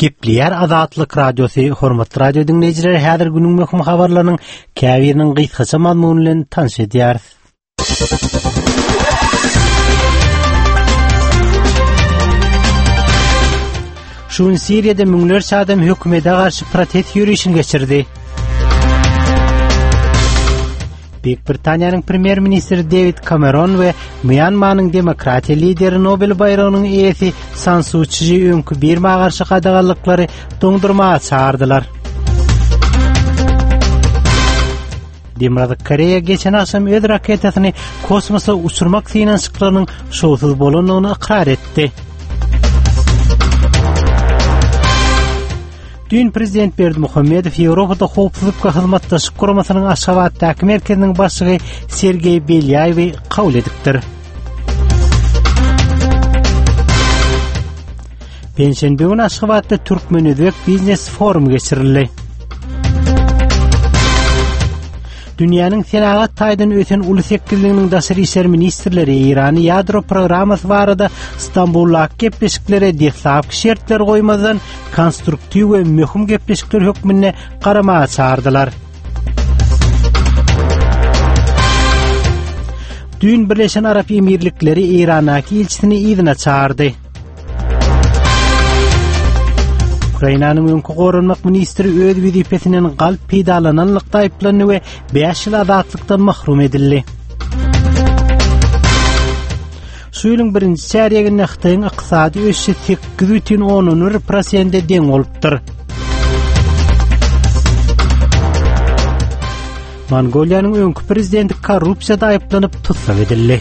Gepleyer Azatlyk Radiosu, hormatly radio dinleyijiler, häzir günüň möhüm habarlarynyň käbiriniň gysgaça mazmuny bilen tanış edýäris. Şuň Siriýede müňlerçe adam hökümete garşy protest ýürüýüşini geçirdi. Büyük Britaniýanyň premier ministri David Cameron we Myanmanyň demokratiýa lideri Nobel bayrağynyň eýesi San Suu Kyi öňkü Birma garşy gadaganlyklary doňdurmaga çağırdylar. Demokratik Koreýa geçen akşam öz raketasyny kosmosa uçurmak synançyklarynyň şowsuz bolanyny ikrar etdi. Dün Prezident Berdimuhammedow Ýewropada howpsuzlykka hyzmatdaşyk guramasynyň Aşgabatdaky merkeziniň başlygy Sergey Belyaewi kabul edipdir. Penşenbe günü Aşgabatda Türkmen-Özbek Biznes Forumu geçirildi. Dünýäniň senagat taýdan öten ulus ekilliginiň daşary işler ministrleri Irany ýadro programmasy barada Istanbul'a gepleşiklere dehsap şertler goýmadan konstruktiw we möhüm gepleşikler hökmüne garamaga çağırdylar. Dün Birleşen Arap Emirlikleri Iranaky elçisini ýygyna çağırdy. Ukrainanyň öňkü gorunmak ministri öz wezipesinden galp peýdalananlykda aýplany we 5 ýyl azatlykdan mahrum edildi. Şu ýylyň birinji çäreginde Hytaýyň ykdysady ösüşi 8,10% deň bolupdyr. Mongoliýanyň öňkü prezidenti korrupsiýada aýplanyp tutsak edildi.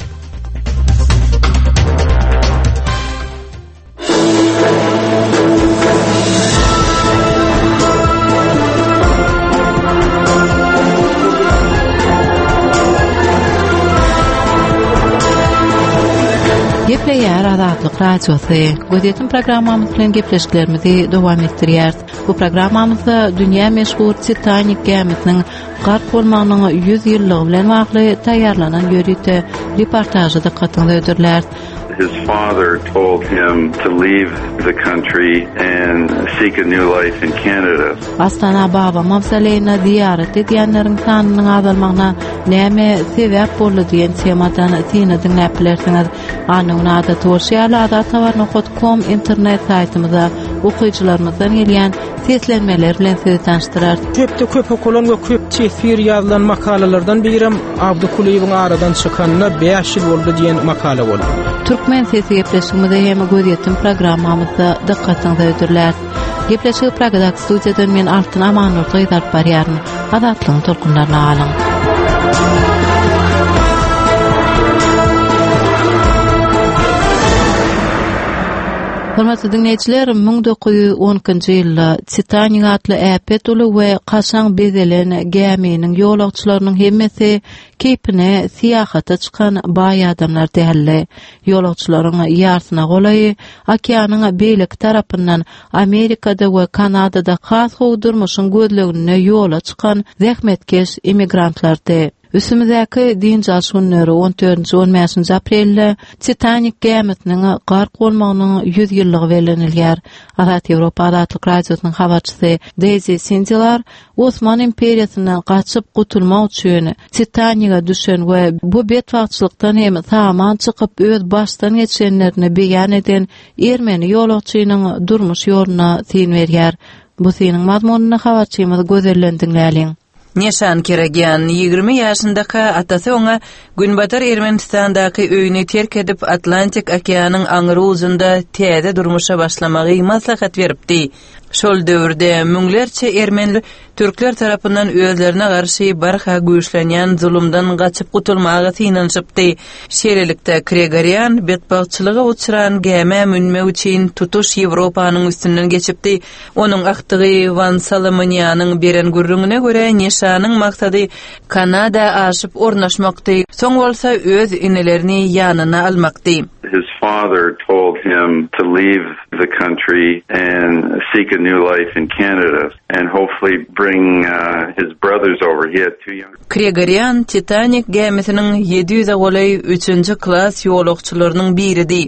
Gepleyer Azatlyk Radiosu. Gözetim programmamyz bilen gepleşiklerimizi dowam etdirýär. Bu programmamyzda dünýä meşhur Titanic gemisiniň garp bolmagynyň 100 ýyllygy bilen bagly taýýarlanan ýörüte reportajy dikkatyňi ödürler. His father told him to leave the country and seek a new life in Canada. Astana baba mavzaleyna ziyaret edýänleriň sanynyň azalmagyna näme sebäp boldy diýen temadan syny dinläp bilersiňiz. Anyň ady toşýala.com internet saýtymyzda okuwçylarymyzdan gelýän seslenmeler bilen sizi tanıştyrar. Köp okulan we köp tesir ýazylan makalalardan birim Abdukuleýewiň aradan çykanyna 5 ýyl boldy diýen makala boldy. Türkmen sesi gepleşigimizde hem gözetim programmamyzda dikkatyňizi ödürler. Gepleşigi Pragadak studiýadan men Altyn Amanur gaýdap barýaryn. Adatlyň tolkunlaryna alyň. Hormatly dinleýijiler, 1910-njy ýylda Titanic adly äpet uly we gaşaň bezelen geminiň ýolagçylarynyň hemmesi kepine syýahata çykan baý adamlar dälle. Ýolagçylaryň ýarsyna golaý okeanyň beýleki tarapyndan Amerikada we Kanadada has howdurmuşyň gözlegine ýola çykan zähmetkeş emigrantlardy. Üsümüzdäki din jaşunlary 14-15 aprelde Titanic gemisiniň garp bolmagynyň 100 ýyllygy belenilýär. Azat Ýewropa Azatlyk Radiosynyň habarçysy Daisy Sindilar Osman imperiýasynyň gaçyp gutulmak üçin Titanic'a düşen we bu betwagçylykdan hem saman çykyp öz başdan geçenlerini beýan eden Ermeni ýolagçynyň durmuş ýoluna syn berýär. Bu synyň mazmunyny habarçymyz gözellendirýär. Neşan Keragian 20 ýaşyndaky atasy oňa Günbatar Ermenistandaky öýüni terk edip Atlantik okeanyň aňyry uzunda täze durmuşa başlamagy maslahat beripdi. Şol döwürde müňlerçe ermeni türkler tarapyndan özlerine garşy barha güýçlenýän zulumdan gaçyp gutulmagy synanşypdy. Şerelikde Gregorian betbagçylyga uçuran geme münme üçin tutuş Ýewropanyň üstünden geçipdi. Onuň aktygy Van Salomoniýanyň beren gürrüňine görä Neşanyň maksady Kanada aşyp ornaşmakdy. Soň bolsa öz inelerini ýanyna almakdy. His father told him to leave the country and seek a new life in Canada and hopefully bring his brothers over. He had two young. Gregorian Titanic gemisiniň 700 golay 3-nji klass ýolagçylarynyň biridi.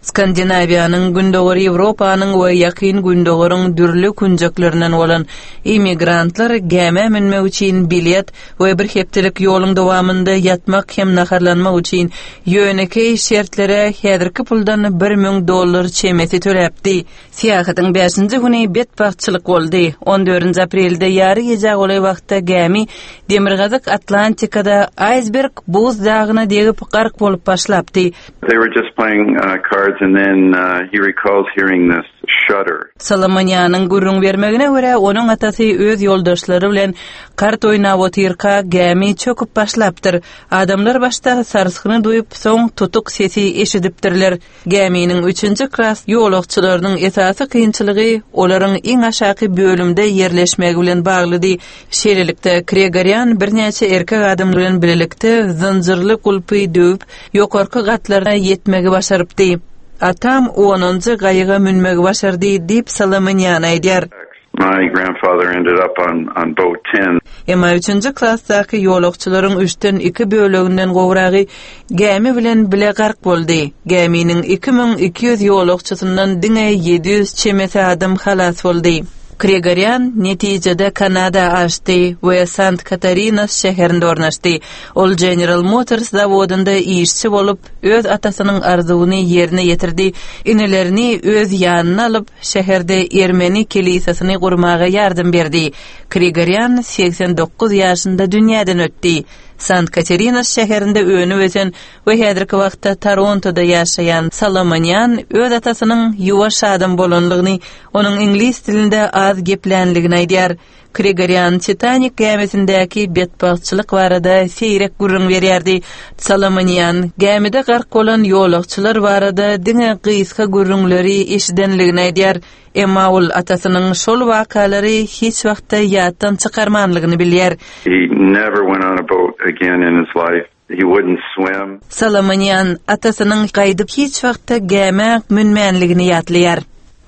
Skandinaviýanyň gündogary Ýewropanyň we ýakyn gündogaryň dürli kunjaklarinden bolan immigrantlar gäme minmek üçin bilet we bir hepdelik ýoluň dowamında ýatmak hem naharlanmak üçin ýöneki şertlere häzirki puldan $1000 çemeti töläpdi. Siýahatyň 5-nji güni betbagçylyk boldy. 14 aprelde ýary gece olay wagtda gämi Demirgazyk Atlantikada iceberg buz dagyna degip gark bolup başlapdy. They were just playing cards, and then he recalls hearing this shudder. Salamanyanyň gurrun bermegine görä onuň atasy öz ýoldaşlary bilen kart oýnap otyrka gämi çöküp başlapdyr. Adamlar başda sarskyny duýup soň tutuk sesi eşidipdirler. Gäminiň 3-nji klas ýolagçylarynyň esasy kynçylygy olaryň iň aşaky bölümde ýerleşmegi bilen baglydy. Şeýlelikde Gregorian bir näçe erkek adam bilen birlikde zynjyrly kulpy döwüp ýokarky gatlaryna ýetmegi başarypdy. Atam 10-njy gaýyga minmegi başardy diýip Salamanyan aýdýar. My grandfather ended up on boat 10. Emma 3-nji klasdaky ýolagçylaryň 3-den 2 böleginden gowragy gämi bilen bile gark boldy. Gäminiň 2200 ýolagçysyndan diňe 700 çemeti adam halas boldy. Gregorian netijede Kanada açdy we Sant Catarinas şäherinde ornaşdy. Ol General Motors zawodunda işçi bolup öz atasynyň arzuwyny ýerine ýetirdi. Inelerini öz ýanyna alyp şäherde Ermeni kilisasyny gurmaga ýardym berdi. Gregorian 89 ýaşynda dünýäden ötdi. Sant Catarinas şäherinde öňü wesen we häzirki wagtda Torontoda ýaşaýan Salamanyan öz atasynyň ýuwaş adam bolanlygyny, onuň ingliz dilinde az geplenligini aýdýar. Gregorian Titanic gämisindäki betbagçylyk barada seýrek gurrun berýärdi. Salamanyan gämide gark bolan ýolagçylar barada diňe gyska gurrunlary eşidenligini aýdýar. Emma ol atasynyň şol wakalary hiç wagtda ýatdan çykarmanlygyny bilýär. He never went on a boat again in his life. He wouldn't swim. Salamanyan atasynyň gaýdyp hiç wagtda gäme minmänligini ýatlaýar.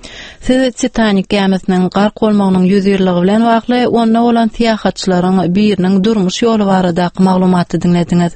Siz Titanic gämisiniň gark bolmagynyň 100 ýylligi bilen wagly onda bolan syýahatçylaryň biriniň durmuş ýoly barada maglumaty dinlediňiz.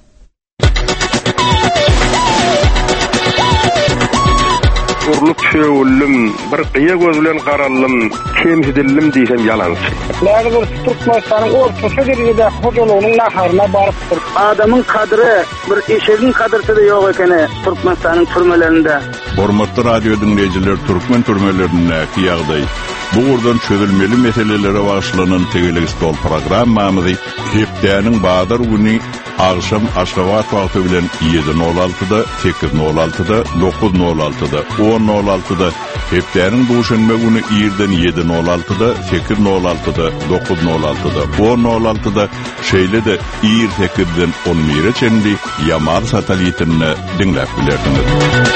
Urlup şöwüllüm, bir gyýa göz bilen garallym, kemsidillim diýsem ýalançy. Näde bir Türkmenistan'ın ortasy derejede hojalygynyň naharyna barypdyr. Adamyň kadry, bir eşegiň kadrysy da ýok ekeni Türkmenistan'ın türmelerinde. Hormatly radio dinleyijiler, Türkmen türmelerindäki ýagdaý. Bu urdan çözülmeli meselelere başlanan Tegelik Stol programmamyzy hepdäniň Badar güni akşam Aşgabat wagty bilen 7:06-da, 8:06-da, 9:06-da, 10:06-da, hepdäniň duşanma güni ýerden 7:06-da, 8:06-da, 9:06-da, 10:06-da, şeýle-de ýer 8-den 11-e çenli Yamar satelitini dinläp bilerdiňiz.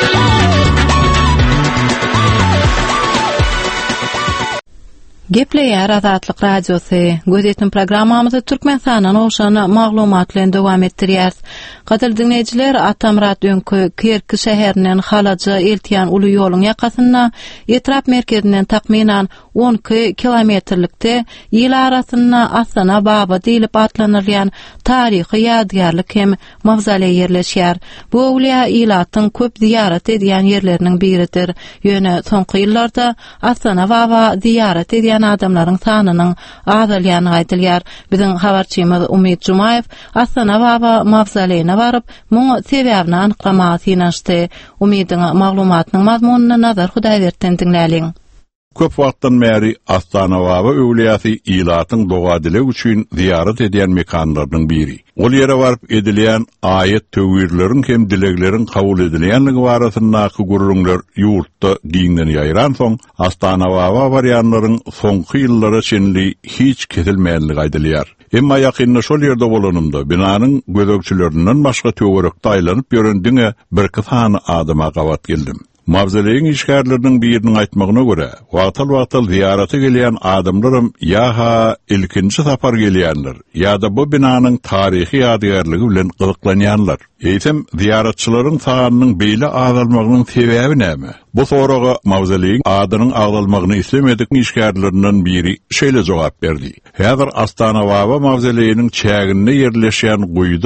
Gepleýär Azatlyk radiosy. Gözetdim programmamyzy Türkmenistandan oşan maglumat bilen dowam etdirýär. Gadyr dinleyijiler, Atamrat öňkü Kerki şäherinden Halaja eltiýän uly ýoluň ýakasyna etrap merkezinden takminan 12 kilometrlikde ýyl arasyna Asana Baba diýilip atlanylýan taryhy ýadgarlyk hem mawzoley ýerleşýär. Bu awliýa ýylatyň köp ziyaret edýän ýerleriniň biridir. Ýöne soňky ýyllarda Asana Baba ziyaret edýän adamlaryň sanynyň azalýany aýdylýar. Biziň habarçymyz Umid Jumayew Asana Baba mawzoleyine baryp, muňa sebäbini anyklamagy synaşdy. Umidyň maglumatynyň mazmunyna nazar Hudaýberden dinläliň. Köp wagtdan bäri Astana Baba öwliýasy ýylatyň doga dile üçin ziyaret edýän mekanlarynyň biri. Ol ýere baryp edilýän aýet töwirleriň hem dilegleriň kabul edilýänligi barasyndaky gurrunlar ýurtda giňden ýaýran soň Astana Baba barýanlaryň soňky ýyllary çenli hiç kesilmeýänligi aýdylýar. Emma ýakynda şol ýerde bolanymda binanyň gözegçilerinden başga töwerekde aýlanyp ýörendiňe bir kysany adama gawat geldim. Mavzeleyin işgärlerinin birinin aýtmagyna görä, wagtal ziyarata gelýän adamlarym ýa-ha ilkinji sapar gelýänler, ýa-da bu binanyň taryhy ýadgarlygy bilen gyzyklanýanlar. Eýsem ziyaratçylaryň sanynyň beýle azalmagynyň sebäbi näme? Bu soraga mavzeleyin adynyň agdalmagyny islemedik işgärlerinden biri şeýle jogap berdi. Häzir Astana Baba mavzeleyiniň çäginde ýerleşýän guýda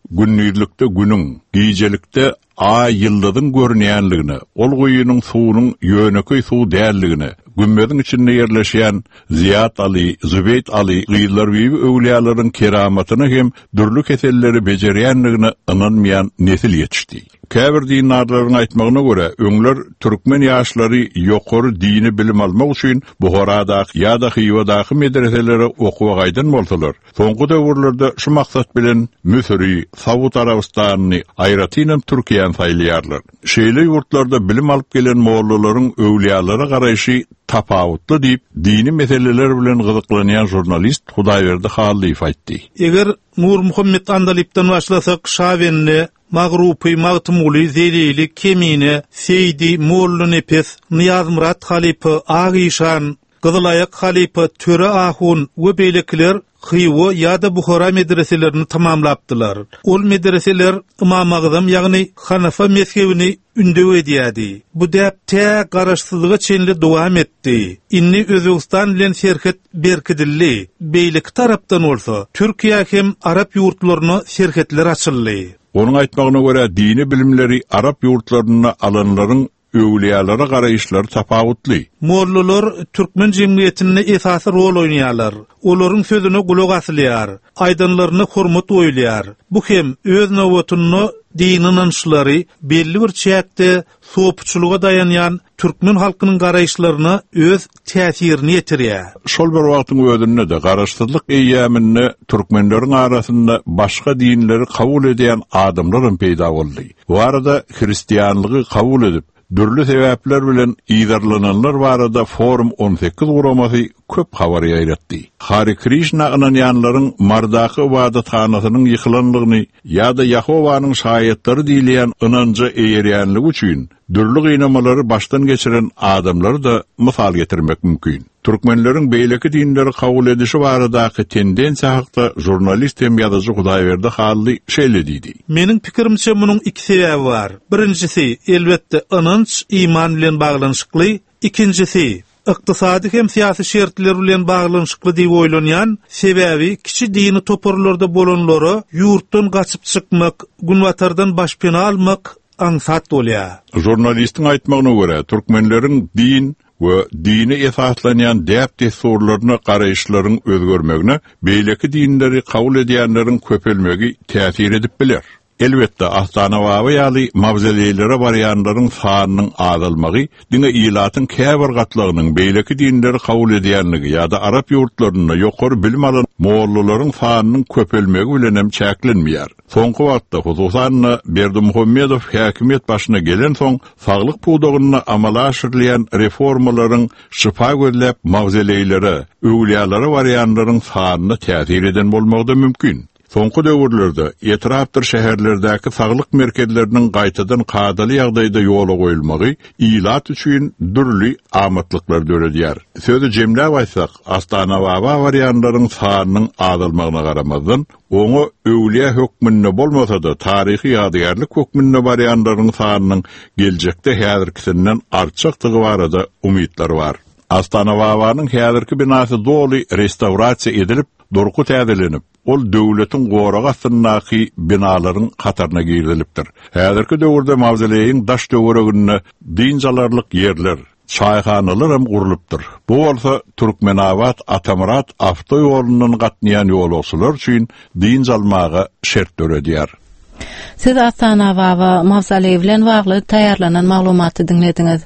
günnürlükde günün, gijelikde ay yıldızın görünýänligini, ol goýunyň suwunyň ýöneköy suw dälligini, gümmediň içinde yerleşýän Ziyat Ali, Zübeyt Ali, gyýlar bibi öwliýalaryň keramatyny hem dürli keselleri bejerýänligini ynanmaýan nesil ýetişdi. Käbir dinarlaryň aýtmagyna görä, öňler türkmen ýaşlary ýokary dini bilim almak üçin Buharadaky ýa-da Hivadaky medreselere okuwa gaýdan bolsalar, soňky döwürlerde şu maksat bilen Müsri, Sawut Arabistanyny aýratynam Türkiýany saýlýarlar. Şeýle ýurtlarda bilim alyp gelen mollalaryň öwliýalary garaýşy tapawutly diýip dini meseleler bilen gyzyklanýan jurnalist Hudaýberdi Halliýew aýtdy. Eger Nur Muhammed Andalipdan başlasak Şavenli, Magrupi, Magtumuli, Zelili, Kemine, Seydi, Mollun Epes, Niyaz Murat Halipe, Ağişan, Gyzylayak Halipe, Töre Ahun we beýlekler Hywo ýa-da Buhara medreselerini tamamlapdylar. Ol medreseler Imam Agzam ýagny Hanafa mezhebini ündöw edýärdi. Bu däp tä garaşsyzlyga çenli dowam etdi. Inni Özbegistan bilen şerhet berkidildi. Beýlik tarapdan bolsa, Türkiýe hem Arap ýurtlaryna şerhetler açyldy. Onun aýtmagyna görä dini bilimleri Arap ýurtlaryna alanlaryň öwliýalary garaýşlary tapawutly. Mollalar türkmen jemgyýetinde esasy rol oýnaýarlar. Olaryň sözüne gulak asylýar, aýdanlaryna hormat oýlaýar. Bu hem öz nowatuny dini inançlary belli bir çäkde soğupçuluğa dayanýan türkmen halkynyň garaýşlaryna öz täsirini ýetirýär. Şol bir wagtyň özünde de garaşsyzlyk eýämini türkmenleriň arasynda başga dinleri kabul edýän adamlar peýda boldy. Bu arada hristiýanlygy kabul edip dürli sebäpler bilen ýydarlananlar barada Forum 18 guramasy köp habar ýaýratdy. Hare Krishna inanýanlaryň Mardaky ibadathanasynyň ýykylanlygyny ýa-da Yahowanyň şaýatlary diýilýän inanjy eýerýänligi üçin dürli gynamaları baştan geçiren adamları da mysal getirmek mümkin. Türkmenleriň beýleki dinleri kabul edişi baradaky tendensiýa hakda jurnalist hem ýazyjy Hudaýberdi Halliýew şeýle diýdi. Meniň pikirimçe munyň iki sebäbi bar. Birinjisi elbetde inanç, iman bilen baglanyşykly, ikincisi iqtisadi hem siyasi şertler bilen baglanyşykly diýip oýlanýan sebäbi kiçi dini toparlarda bolanlary ýurtdan gaçyp çykmak, günwatardan başpena almak ansat bolýar. Jurnalistin aýtmagyna görä, türkmenleriň din we dini esaslanýan däp desurlaryna garaýşlaryň özgörmegine beýleki dinleri kabul edýänleriň köpelmegi täsir edip biler. Elbette Astana Wawa ýaly mavzeleýlere barýanlaryň sanynyň azalmagy dine ýylatyň käbir gatlagynyň beýleki dinleri kabul edýänligi ýa-da Arap ýurtlaryna ýokary bilim alan mollalaryň sanynyň köpelmegi bilen hem çäklenmeýär. Soňky wagtda hususan Berdimuhammedow häkimet başyna gelen soň saglyk puwdagyna amala aşyrylýan reformalaryň şifa gözläp mavzeleýlere, öwliýalary barýanlaryň sanyny täsir eden bolmagda mümkin. Soňky döwürlerde etrapdyr şäherlerdäki saglyk merkezleriniň gaýtadan kadaly ýagdaýda ýola goýulmagy ýylat üçin dürli amatlyklar döredýär. Sözü jemläp aýtsak, Astana Wawa barýanlaryň sanynyň azalmagyna garamazdan, oňa öwliýa hökmünde bolmasa-da taryhy ýadygärlik hökmünde barýanlaryň sanynyň geljekde häzirkisinden artjakdygy barada umytlar bar. Astana Wawanyň häzirki binasy doly restaurasiýa edilip, dorku täzelenip, ol döwletiň goraga asyndaky binalaryň katarına girilipdir. Häzirki döwürde mavzeleýiň daş döwreginde dinjalarlyk ýerler, çaýhanalar hem gurulypdyr. Bu bolsa Türkmenawat Atamurat awtoýolunyň gatnaýan ýolçular üçin dinjalmaga şert döredýär. Siz Astana Wawa mavzeleýi bilen bagly taýýarlanan maglumaty dinlediňiz.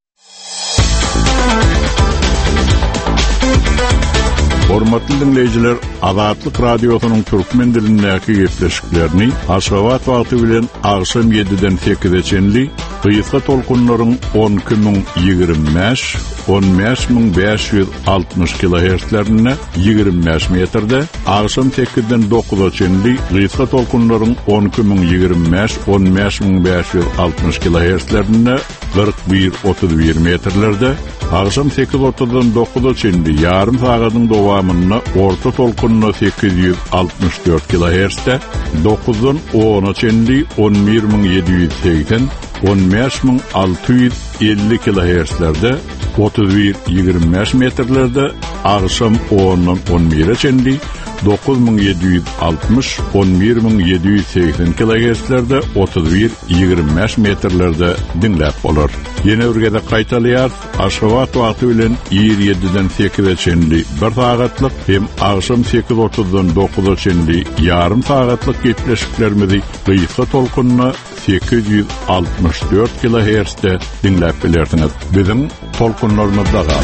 Hormatly dinleyijiler, Azatlyk radiosynyň türkmen dilindäki gepleşiklerini Aşgabat wagty bilen agşam 7-den 8-e çenli gysga tolkunlaryň 12025, 15560 kHz-lerine 25 metrde, agşam 8-den 9-a çenli gysga tolkunlaryň 12025, 15560 kHz-lerine 41-31 metrlerde, agşam 8:30-dan 9-a çenli ýarym sagatyň dowamyna orta tolkunna 864 kHz-de, 9-dan 10-a çenli 11780, 15650 kHz-lerde, 31-25 metrlerde Ağşam 10-dan 11-e çendi 9760 11780 kHz-lerde 31-25 metrlerde dinläp bolar. Ýene urgada gaýtalyar Aşgabat wagty bilen 27-den 8-e çendi 1 sagatlyk hem agşam 8:30-dan 9-a çendi ýarym sagatlyk gepleşiklerimizi gıýsa tolkunna 864 kHz-de dinläp bilersiňiz. Bizim tolkunlarymyzda gal.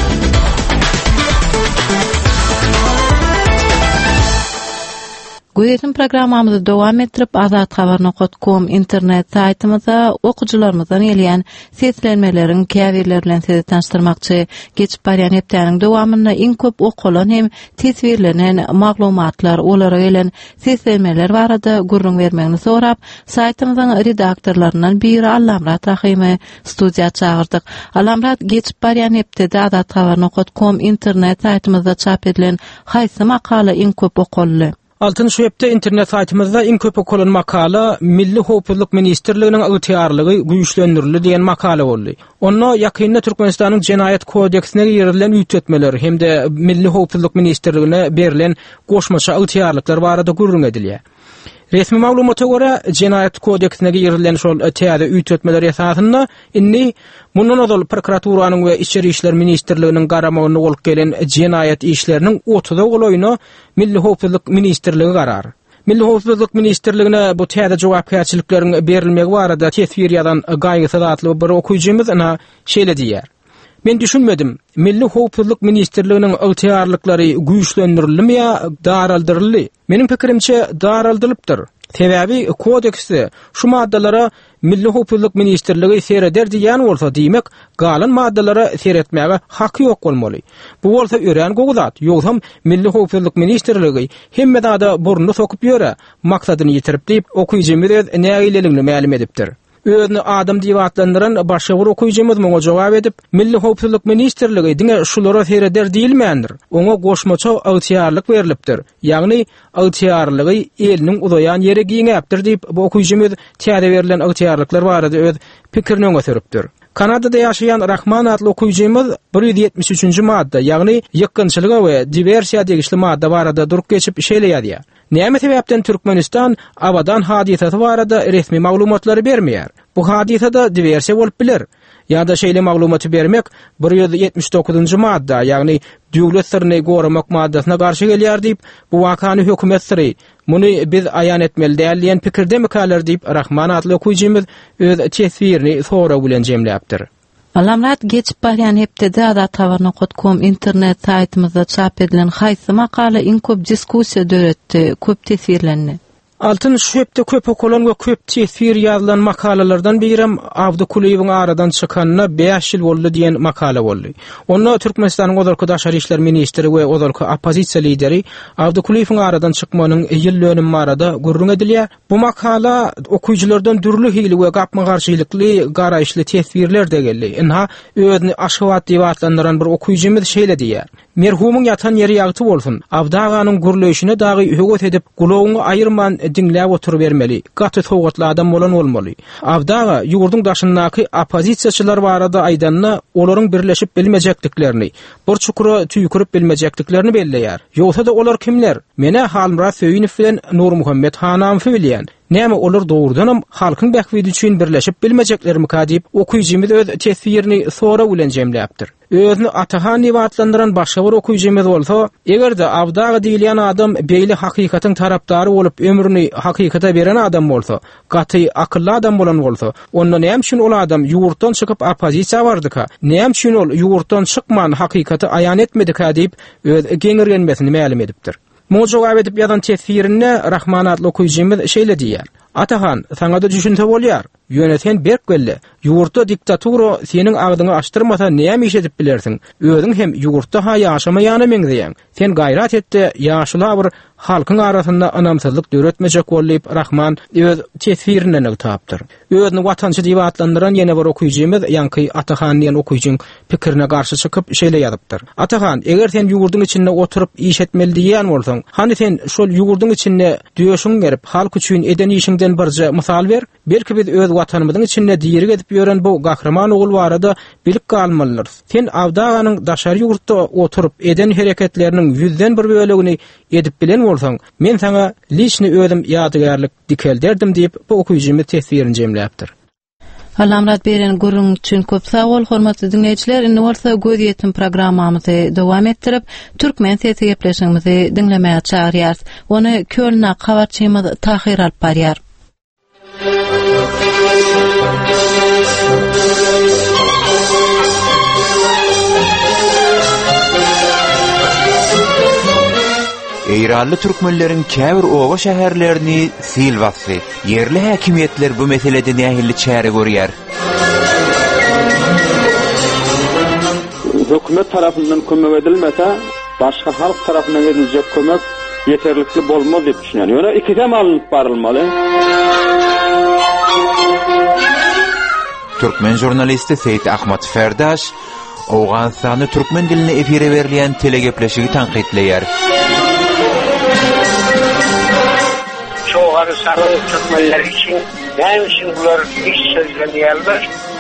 Güýetim programmamyzy dowam etdirip azathabar.com internet saytymyza okujularymyzdan gelýän seslenmeleriň käbirleri bilen sizi tanıştyrmakçy. Geçip barýan hepdeniň dowamynda iň köp okulan hem tesvirlenen maglumatlar olara gelen seslenmeler barada gurrun bermegini sorap, saytymyzyň redaktorlaryndan biri Alamrat Rahimy studiýa çağırdyk. Alamrat, geçip barýan hepde azathabar.com internet saytymyzda çap edilen haýsy makala iň köp okully? Altın şöpte internet saytymyzda iň köp okulan makala Milli Howpsuzlyk Ministrliginiň ygtyarlygy güýçlendirildi diýen makala boldy. Onu ýakynda Türkmenistanyň Jenaýat kodeksine ýerilen üýtmetmeler hemde Milli Howpsuzlyk Ministrligine berilen goşmaça ygtyarlyklar barada gurrun edilýär. Resmi maglumata göre Jenaýat kodeksine ýerilen şol täze üýtmetmeler esasynda inni mundan ozal prokuraturynyň we Içeri işler ministrliginiň garamagyna bolup gelen jenaýat işleriniň 30 goloýuny Milli Howpsuzlyk Ministrligi garar. Milli Howpsuzlyk Ministrligine bu täze jogapkärçilikleriň berilmegi barada tesvir ýadan gaýgysy zatly bir okuyjymyz ana şeýle diýär. Men düşünmedim. Milli Howpsuzlyk Ministrliginiň ygtyarlyklary güýçlendirildi ýa daraldyrildy? Meniň pikirimçe daraldylypdyr. Sebäbi kodeksde şu maddalara Milli Howpsuzlyk Ministrligi sereder diýen bolsa diýmek, galan maddalara seretmäge haky ýok bolmaly. Bu bolsa ören gowzat, ýogsam Milli Howpsuzlyk Ministrligi hemme dada burnu sokup ýöre, maksadyny ýitirip diýip okuyjymyz nägileligini ma'lum edipdir. Özüni adam diýip atlandyran başga bir okuyjymyz muňa jogap edip, Milli Howpsuzlyk Ministrligi diňe şulara sereder diýilmändir. Oňa goşmaça ygtyarlyk berilipdir. Ýagny ygtyarlygy eliniň uzaýan ýere giňäpdir diýip bu okuyjymyz täze berilen ygtyarlyklar barada öz pikirini öňe sürüpdir. Kanadada ýaşaýan Rahman adly okuyjymyz 173-nji madda, ýagny ýykynçylyga we diversiýa degişli madda barada durup geçip şeýleýär. Näme sebäpden Türkmenistan abadan hadisasy barada resmi maglumatlary bermeýär? Bu hadisada diversiýa bolup biler. Ýa-da şeýle maglumaty bermek 179-njy madda, ýagny döwlet sirrini goramak maddasyna garşy gelýär diýip bu wakany hökümet sirri. Muny biz aýan etmeli däliýän pikirde mekaler diýip Rahman adly okuyjymyz öz tesvirini sonra bilen jemläpdir. Alamrat, geçip barýan hepde azathabar.com internet saytymyzda çap edilen haýsy makala iň köp diskussiýa döretdi, köp tesvirlendi? Altın şöpde köp okulan we köp tesvir ýazylan makalalardan birim Abdukuliýewiň aradan çykanyna 5 ýyl boldy diýen makala boldy. Onu Türkmenistanyň Ozalky Daşary işler ministri we Ozalky opozisiýa lideri Abdukuliýewiň aradan çykmanyň ýyl dönüm barada gurrun edilýär. Bu makala okuyjylardan dürli hili we gapma garşylykly garaýşly tesvirler de geldi. Enha özüni Aşgabat diýip atlandyran bir okuyjymyz şeýle diýär. Merhumyň ýatan ýeri ýagty bolsun. Abdaganyň gurulýyşyna dagy höwet edip gulawyny aýyrman dinläp oturup bermeli. Gaty sowgatly adam bolan bolmaly. Abdaga ýurduň daşyndaky opozisiýaçylar barada aýdanna olaryň birleşip bilmejekliklerini, bir çukura tüýkürip bilmejekliklerini belleýär. Ýogsa da olar kimler? Mene Halmrat Söýünif bilen Nur Muhammed Hanam bilýän. Näme olar dogrudanam halkyň bähwidi üçin birleşip bilmejeklerimi diýip okuyjymyz öz tesvirini sonra bilen jemläpdir. Özüni Atahan diýip atlandyran başga bir okuyjymyz bolsa, egerde Abdaga diýilen adam beýle hakykatyň tarapdary bolup ömrüni hakykata beren adam bolsa, gaty akylly adam bolan bolsa, onda näme üçin ol adam ýurtdan çykyp opozisiýa bardyka? Näme üçin ol ýurtdan çykman hakykaty aýan etmedika diýip öz geňirgenmesini ma'lum edipdir. Muňa jogap edip ýazan tesvirini Rahman adly okuyjymyz şeýle diýär. Atahan, saňa da düşünte bolýar. Ýöneten berk geldi. Ýurtda diktatura seniň agdyňy açtyrmasa näme iş edip bilersiň? Özüň hem ýurtda ha ýaşamaýany meňzeýän. Sen gaýrat etdi, ýaşyla bir halkyň arasynda anamsızlyk döretmejek bolyp Rahman öz tesvirini tapdyr. Özüni watançy diýip atlandyran ýene bir okuyjymyz ýanky Atahan diýen okuyjyň pikirine garşy çykyp şeýle ýazypdyr. Atahan, eger sen ýurduň içinde oturup iş etmeli diýen bolsaň, hani sen şol ýurduň içinde düýeşiň berip halk üçin eden işiň eden birje mysal ber. Belki biz öz watanymyzyň içinde diýeri gedip ýören bu gahraman ogul barada bilik galmalylar. Sen Awdaganyň daşary ýurtda oturup eden hereketleriniň 100den bir bölegini edip bilen bolsaň, men sana liçni özüm ýadygarlyk dikelderdim diýip bu okuyjymy tesirini jemläpdir. Alamrat beren gurung üçin köp sag bol, hormatly dinleýijiler. Indi bolsa göz ýetim programmamyzy dowam etdirip, türkmen sesi gepleşigimizi dinlemäge çagyrýar. Ony Kölnä habarçymyz Tahir alyp barýar. Eýranly türkmenleriň käbir owa şäherlerini sil basdy. Yerli häkimetler bu meselede nähili çäre görýär. Hökümet tarafından kömek edilmese, başka halk tarafından edilecek kömek yeterlikli bolmaz diýip düşünýär. Ýöne ikidem alınıp barylmaly. Türkmen jurnalisti Seyit Ahmet Ferdaş, Awganystany türkmen diline efire berilýän telegepleşigi tanqidleýär. Çoğarı sarı Türkmenler için benim için bunlar hiç sözleniyerler.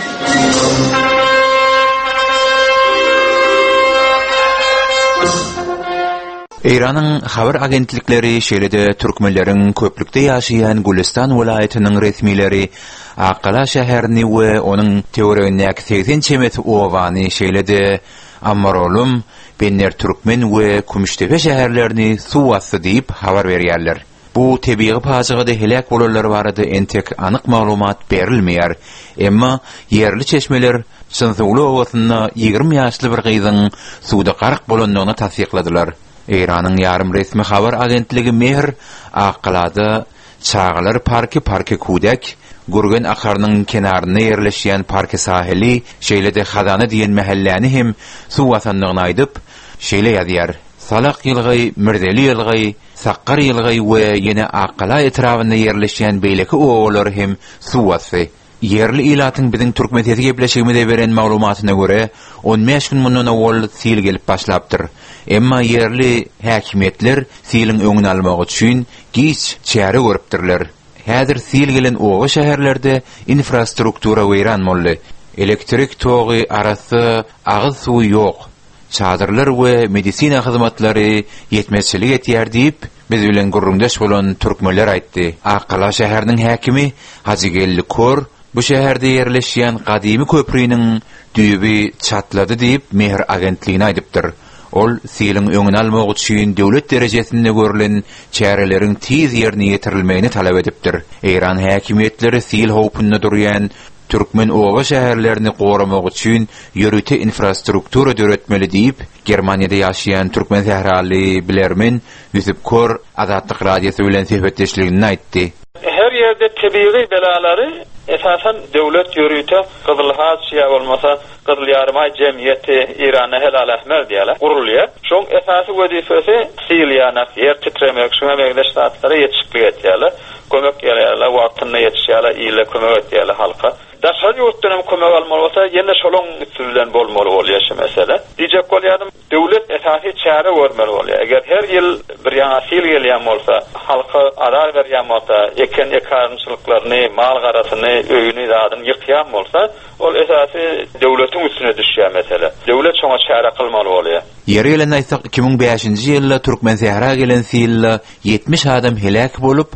Eýranyň habar agentlikleri şeýlede türkmenleriň köplükde ýaşaýan Gülistan welaýatynyň resmileri Akkala şäherini we onuň teoreýändäki 80 çemet owany şeýlede Ammarolum, Benner Türkmen we Kumuştepe şäherlerini suw bastı diýip habar berýärler. Bu tebii pajygada helak bolanlar barada entek anyk maglumat berilmeýär. Emma yerli çeşmeler Sınzuglu owasyna 20 ýaşly bir gyzyň suwda gark bolandygyny tasdikladylar. Eýranyň ýarym resmi habar agentligi Mehr Akkylada Çağlar parky Kudek Gurgen akarynyň kenaryna ýerleşýän parky sahili şeýlede Hazana diýen mähelläni hem suw wasandygyny aýdyp şeýle ýazýar. Salak ýylgy, Mirdeli ýylgy, Saqqar ýylgy we ýene Akkyla etrawyna ýerleşýän beýleki owalar hem suw wasy. Yerli ilatyň biziň türkmen sesi gepleşigimizde beren maglumatyna görä 15 gün mundan awal sil gelip başlapdyr. Emma yerli häkimetler silin öňüni almak üçin giç çäre görüpdirler. Häzir sil gelen owa şäherlerde infrastruktura weýran boldy. Elektrik togy arasy agyz suwy ýok. Çadırlar we medisina hyzmatlary ýetmezçilik etýär diýip biz bilen gurrundaş bolan türkmenler aýtdy. Akkala şäheriniň häkimi Hajigelli Kor bu şäherde ýerleşýän gadymy köprüniň düýbi çatlady diýip Mehr agentligine aýdypdyr. Ol silin öňüni almak üçin döwlet derejesinde görülen çäreleriň tiz ýerine ýetirilmegini talap edipdir. Eýran häkimetleri sil howpunda durýan türkmen owa şäherlerini goramak üçin ýörüte infrastruktura döretmeli diýip Germaniýada ýaşaýan türkmen sähraly bilermen Ýüsüp Kor Azatlyk radiosu bilen söhbetdeşligini aýtdy. Her ýerde tebii belalary esasen döwlet ýörüte Gyzylhaz ýa bolmasa Gyzyl ýarma jemgyýeti Irana helal ähmer diýerler. Gurulýar. Şoň esasy wezifesi Siriýana ýer titremek, şoňa megdeşdatlary ýetişiklik etýärler. Kömek ýerler, wagtyna ýetişýärler, ýyla kömek etýärler halka. Daşary ýurtdan kömek almaly bolsa, ýene şolaň üstünden bolmaly bolýar şu mesele. Diýjek bolýarym, döwlet esasy çäre görmeli bolýar. Eger her ýyl bir ýa sil gelýän bolsa, halka arar berýän bolsa, eken ekarynçylyklaryny, mal garasyny, öýüni zadyny ýykýan bolsa, ol esasy döwletiň üstüne düşýär mesele. Döwlet şoňa çäre kılmaly bolýar. Ýeri bilen aýtsak 2005-nji ýylda Türkmen sähra gelen sil 70 adam helak bolup,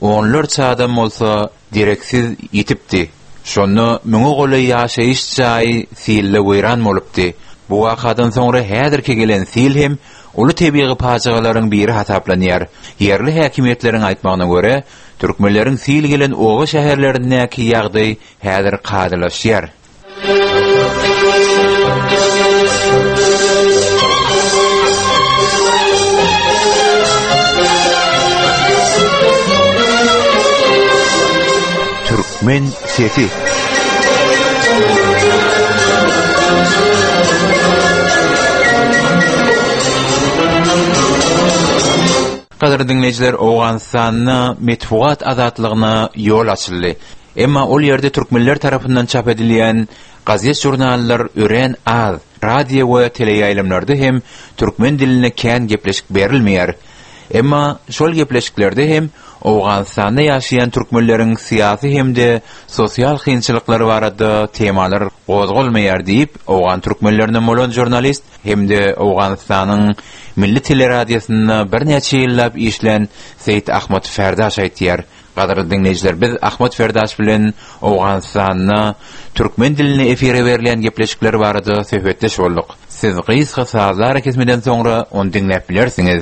14 adam bolsa direksiz ýitipdi. Şonu müňe goly ýaşaýyş jaý sille weýran bolupdy. Bu wakadan soňra häzirki gelen sil hem uly tebii pajygalaryň biri hasaplanýar. Yerli häkimetleriň aýtmagyna görä, türkmenleriň sil gelen owa şäherlerindäki ýagdaý häzir gadylaşýar. Türkmen sesi. Qadir dinleyijiler, Awganystanyň metbuat azatlygyna ýol açyldy. Emma ol ýerde türkmenler tarapyndan çap edilýän gazet jurnallar ören az. Radio we teleýaýlamlarda hem türkmen diline kän gepleşik berilmeýär. Emma şol gepleşiklerde hem Awganistanda ýaşaýan türkmenleriň syýasy hemde sosial kynçylyklary barada temalar gozgolmaýar diýip Awgan türkmenlerine molan jurnalist hemde Awganistanyň milli teleradiosyna birnäçe ýyllap işlen Seyit Ahmet Ferdaş aýtýar. Gaderli dinleyijiler, biz Ahmet Ferdaş bilen Awganistanyna türkmen diline efire berilen gepleşikleri barada söhbetleş bolduk. Siz gysga sazlar kesmeden soňra onu dinläp bilersiňiz.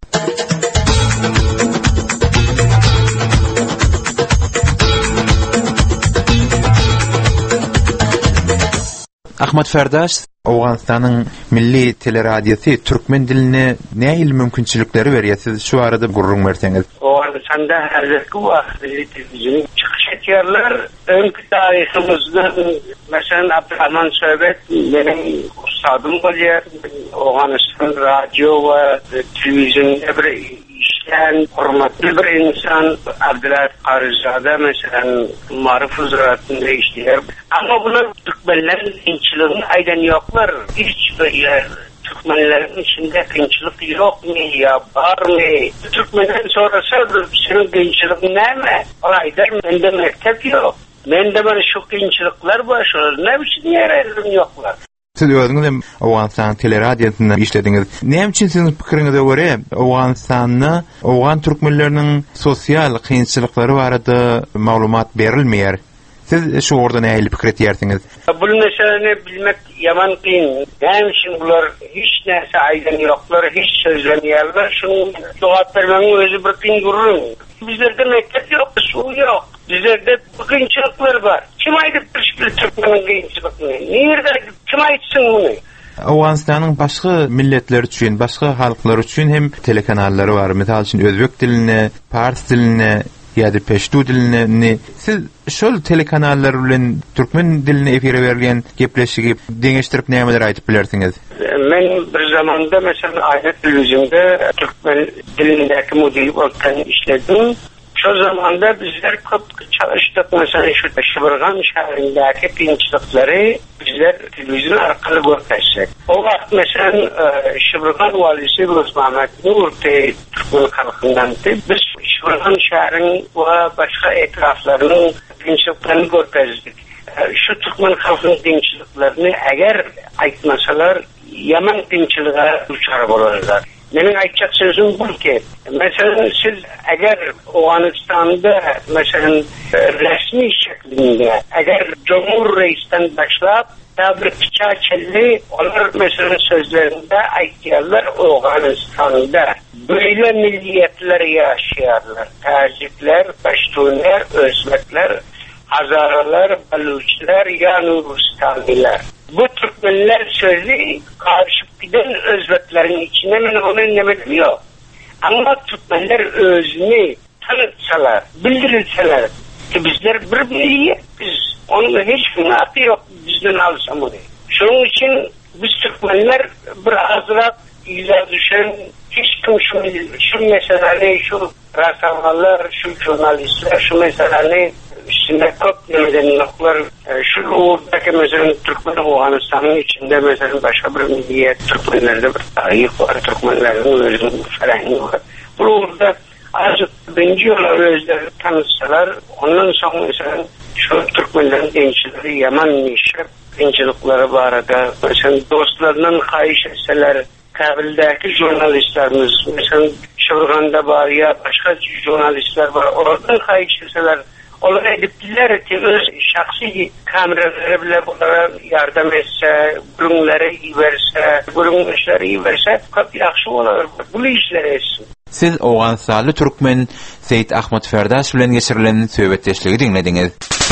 Ahmet Ferdaş, Awganistanyň milli teleradiosi türkmen diline näil mümkinçilikleri berýär? Siz şu arada gurrun berseňiz. Awganistanda häzirki wagtda telewizionyň çykyş etýärler. Öňkü taryhymyzda meselem Abdurrahman Söhbet meniň ustadym bolýar. Awganistan radio we telewizionyň bir işleyen hormatly bir insan Abdullah Qarizada mesela marif uzratında işleyer. Ama bunun Türkmenlerin inçiliğini aydan yoklar. Hiçbir yer Türkmenlerin içinde kınçılık yok mu ya var mı? Türkmenlerin sonrası senin kınçılığın ne mi? Aydan bende mektep yok. Bende böyle şu kınçılıklar başlıyor. Ne biçim yer ayrılım yoklar. Siz özüňiz hem Awganistan teleradiosyna işlediňiz. Näme üçin siziň pikiriňize görä Awganistanyň Awgan türkmenleriniň sosial kynçylyklary barada maglumat berilmeýär? Siz şu orada näme pikir etýärsiňiz? Bu meseleni bilmek yaman kyn. Näme üçin bular hiç näse aýdan ýoklar, hiç sözlemýärler. Şunu cogap bermeň özü bir kyn gurrun. Bizlerde mektep yok, su yok. Bizlerde kynçylyklar var. Kim aýdyp bir Türkmeniň kynçylykyny? Nerede kim aýtsyn bunu? Awganistanyň başga milletler üçin, başga halklar üçin hem telekanallary bar. Mesal üçin özbek diline, fars diline ýa-da peştu diline. Siz şol telekanallar bilen türkmen diline efire bergen gepleşigi deňeşdirip nämeler aýtyp bilersiňiz? Men bir zamanda mesela aýda telewizionyda türkmen dilindäki mudyr bolgan işledim. Şu zamanda bizler köp çalıştık. Mesela şu Şıbırgan şäherindäki kynçylykları bizler telewizyon arkaly görkezsek. O wagt mesela Şıbırgan walisi Osman Nur Türkmen halkyndan biz Şıbırgan şäheriniň we başga etraflarynyň kynçylyklaryny görkezdik. Şu Türkmen halkynyň kynçylyklaryny eger aýtmasalar yaman kynçylyga duçar bolarlar. Benim aýtjak sözüm bu ki, mesela siz eger Awganistanda mesela resmi şeklinde, eger Cumhur Reis'ten başlap, bir çaçelli onlar mesela sözlerinde aýtýarlar Awganistanda böyle milliyetler yaşayarlar. Tacikler, Paştunlar, Özbekler, Hazaralar, Baluçlar, Nuristaniler. Bu Türkmenler sözü karşıp giden Özbeklerin içine men onu dinlemedim yok. Ama Türkmenler özünü tanıtsalar, bildirilseler ki bizler bir milliyet, biz onun hiç günahı yok bizden alsam onu. Şunun için biz Türkmenler bir azrak izah düşen hiç kim şu meseleni, şu rasamlar, şu jurnalistler, şu meseleni üstünde köp nedenlikler, şu uğurdaki mesela Türkmen Awganistan'ın içinde mesela başka bir milliyet, Türkmenlerde bir tarih var, Türkmenlerin özünün ferengi var. Bu uğurda azıcık birinci yola özleri tanıtsalar, ondan sonra mesela şu Türkmenlerin gençleri yaman nişep, gençlikleri var arada, mesela dostlarının kayış etseler, Kabildäki jurnalistlerimiz, mesela Şıbırganda var ya başka jurnalistler var, oradan kayış etseler, onlar edipdiler ki öz şahsi kameraları bile bunlara yardım etse, burunları iyi verse, burun işleri iyi verse, çok yaxşı olur. Bu işleri etsin. Siz Awganistanly türkmen Seyit Ahmet Ferdaş bilen geçirilen söhbetleşligi dinlediňiz.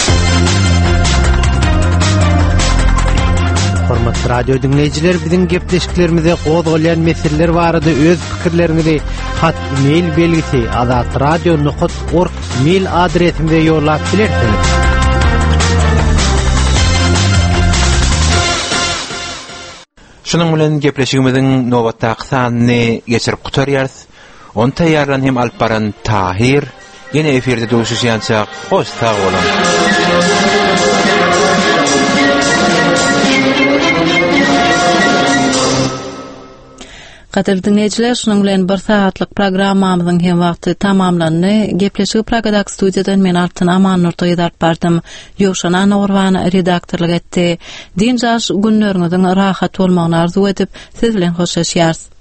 Hormatly radio dinleyijiler, biziň gepleşiklerimize gozgolýan meseleler barada öz pikirlerinizi hat mail belgisi azatradio.org mail adresinde ýollap bilersiňiz. Şunun bilen gepleşigimiziň nowatdaky sanyny geçirip gutarýarys. Onu taýýarlan hem alyp baran Tahir ýene eferde duşuşýançak. Hoş sag bolun. Qatar dinleyiciler, şunun bilen 1 saatlyk programmamyzyň hem wagty tamamlandy. Gepleşigi Pragadak studiýadan men Altyn Amannur toýdap bardym. Ýoşana Norwan redaktorlyk etdi. Dinjaş günleriňiziň rahat bolmagyny arzu edip, siz bilen hoşlaşýarys.